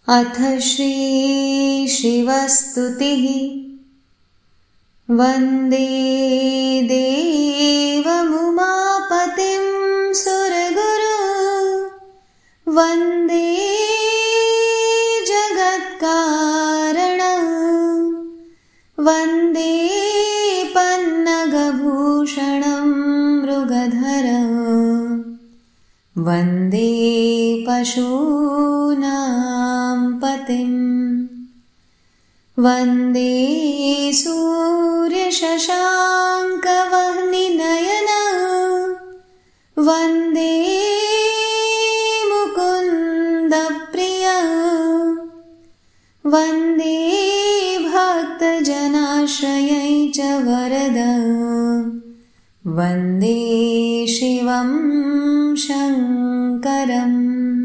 अथ श्री शिवस्तुतिः। वन्दे देवमुमापतिं सुरगुरु वन्दे जगत्कारणं वन्दे पन्नगभूषणं मृगधरं वन्दे पशूनां पतिं वन्दे सूर्यशशाङ्कवह्निनयनं वन्दे मुकुन्दप्रियं वन्दे भक्तजनाश्रयै च वरदं वन्दे शिवं शङ्करम्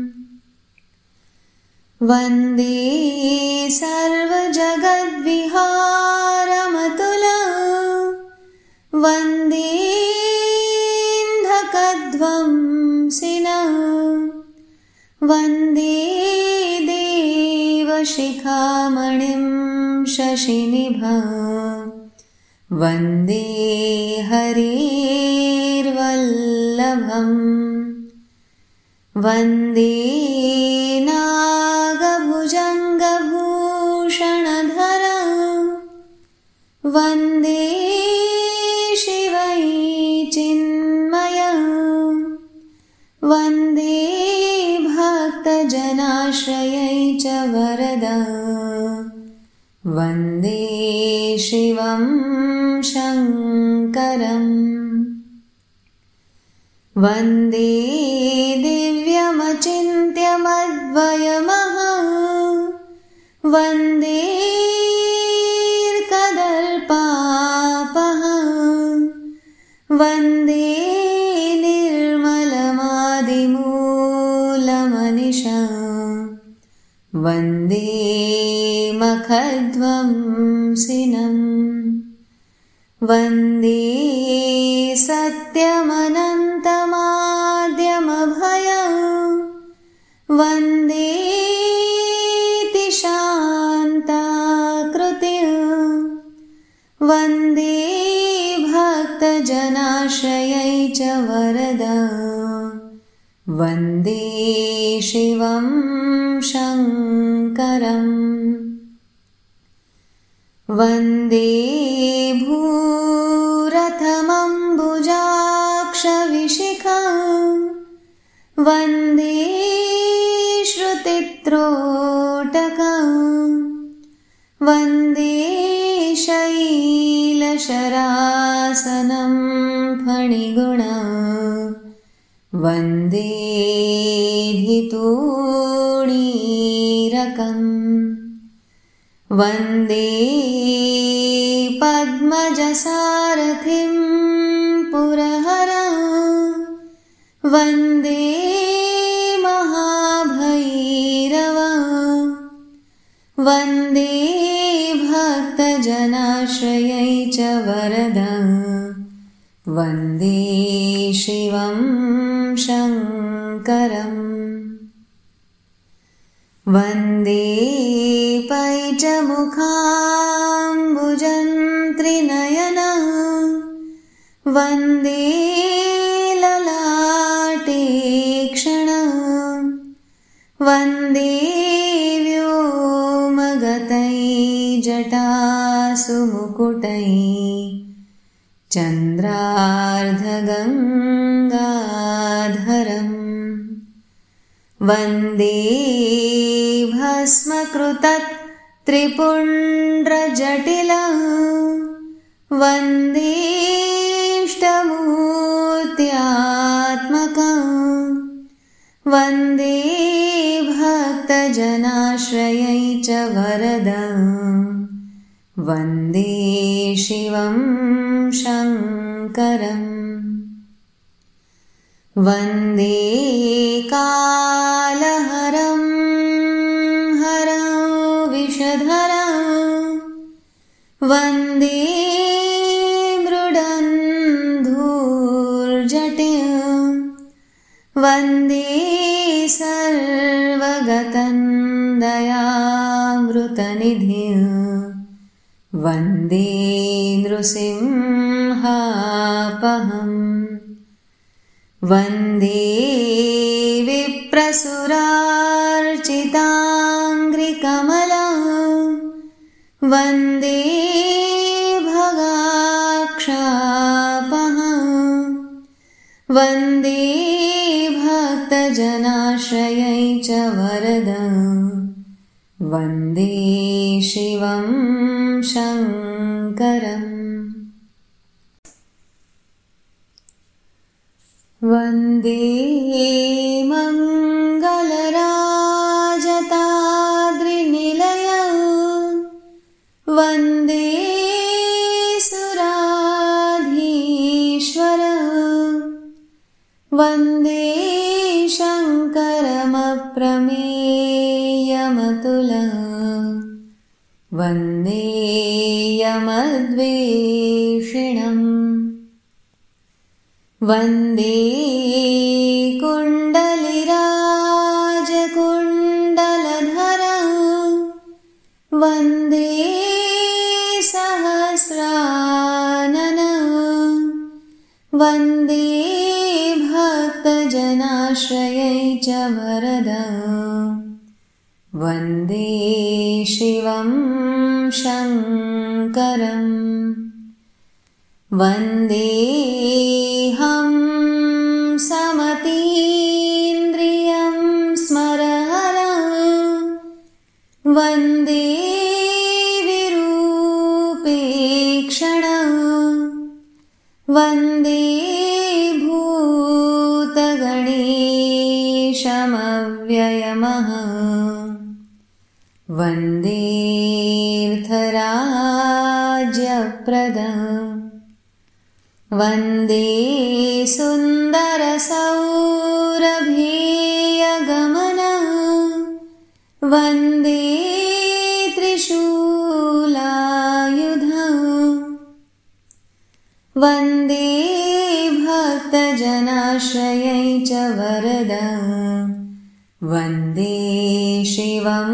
वन्दे सर्वजगद्विहारमतुलं वन्देऽन्धकध्वंसिनं वन्दे देवशिखामणिं शशिनिभं वन्दे हरेर्वल्लभम् वन्दे नागभुजङ्गभूषणधरं वन्दे शिवैचिन्मयं वन्दे भक्तजनाश्रयै च वरदं वन्दे शिवं शङ्करम् वन्दे दिव्यमचिन्त्यमद्वयमहं वन्देऽर्कदल्पापहं वन्दे निर्मलमादिमूलमनिशं वन्दे मखध्वंसिनम् वन्दे सत्यमनन्तमाद्यमभयं वन्देति शान्ताकृतिं वन्दे भक्तजनाश्रयै च वरदं वन्दे शिवं शङ्करम् वन्दे भूरथमम्बुजाक्षविशिखं वन्दे श्रुतित्रोटकं वन्दे शैलशरासनं फणिगुणं वन्दे धितूणीरकम् वन्दे पद्मजसारथिं पुरहरं वन्दे महाभैरवं वन्दे भक्तजनाश्रयै च वरदं वन्दे शिवं शङ्करम् वन्दे पैचमुखाम्बुजन्त्रिनयनं वन्दे ललाटेक्षणं वन्दे व्योमगतैर्जटासुमुकुटैः चन्द्रार्धगङ्गाधरम् वन्दे भस्मकृतत्रिपुण्ड्रजटिलं वन्देष्टमूर्त्यात्मकं वन्दे भक्तजनाश्रयै च वरदं वन्दे शिवं शङ्करम् वन्दे कालहरं हरं विषधरं वन्दे मृडन्धूर्जटिं वन्दे सर्वगतं दया भक्तनिधिं वन्दे नृसिंहापहम् वन्दे विप्रसुरार्चिताङ्घ्रिकमलं वन्दे भगाक्षापहम् वन्दे भक्तजनाश्रयै च वरदं वन्दे शिवं शङ्करम् वन्दे मङ्गलराजताद्रिनिलयं वन्दे सुराधीश्वरं वन्दे शङ्करमप्रमेयमतुलं वन्दे यमद्वेषिणम् वन्दे कुण्डलिराजकुण्डलधरं वन्दे सहस्राननं वन्दे भक्तजनाश्रयै च वरदं वन्दे शिवं शङ्करम् वन्देऽहं समतीन्द्रियं स्मरहरं वन्दे विरूपेक्षणं वन्दे भूतगणेशमव्ययमहं वन्देऽर्थराज्यप्रदम् वन्दे सुन्दरसौरभीयगमनं वन्दे त्रिशूलायुधं वन्दे भक्तजनाश्रयै च वरदं वन्दे शिवं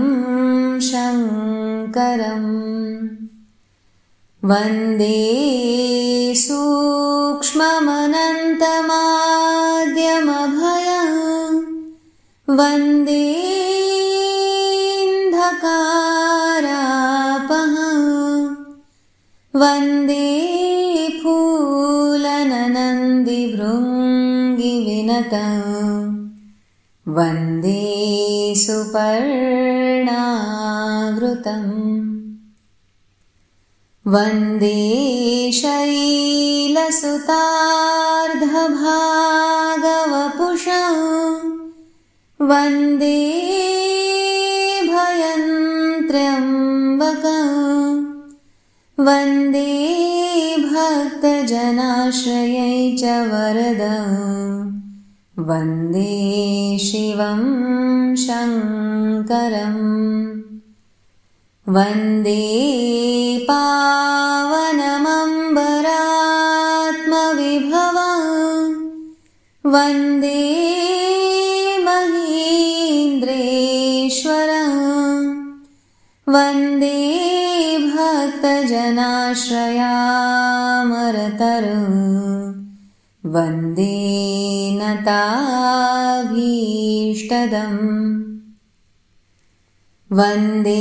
शङ्करम् वन्दे सूक्ष्ममनन्तमाद्यमभयं वन्देऽन्धकारापहं वन्दे फूलननन्दिभृङ्गिविनतं वन्दे सुपर्णावृतम् वन्दे शैलसुतार्धभागवपुषं वन्दे भयन्त्र्यम्बकं वन्दे भक्तजनाश्रयै च वरदं वन्दे शिवं शङ्करम् वन्दे पावनमम्बरात्मविभवं वन्दे महीन्द्रेश्वरं वन्दे भक्तजनाश्रयामरतरं वन्दे नताभीष्टदम् वन्दे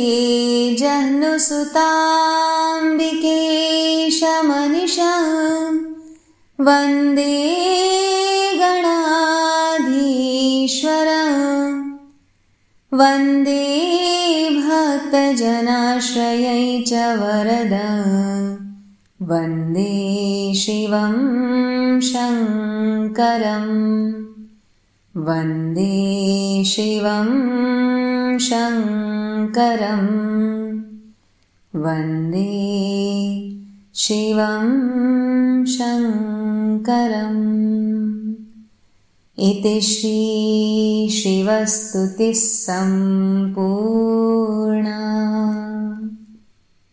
जह्नुसुताम्बिकेशमनिशं वन्दे गणाधीश्वरं वन्दे भक्तजनाश्रयै च वरदं वन्दे शिवं शङ्करम् वन्दे शिवं शङ्करम् वन्दे शिवं शङ्करम् इति श्री शिवस्तुतिः सम्पूर्णा।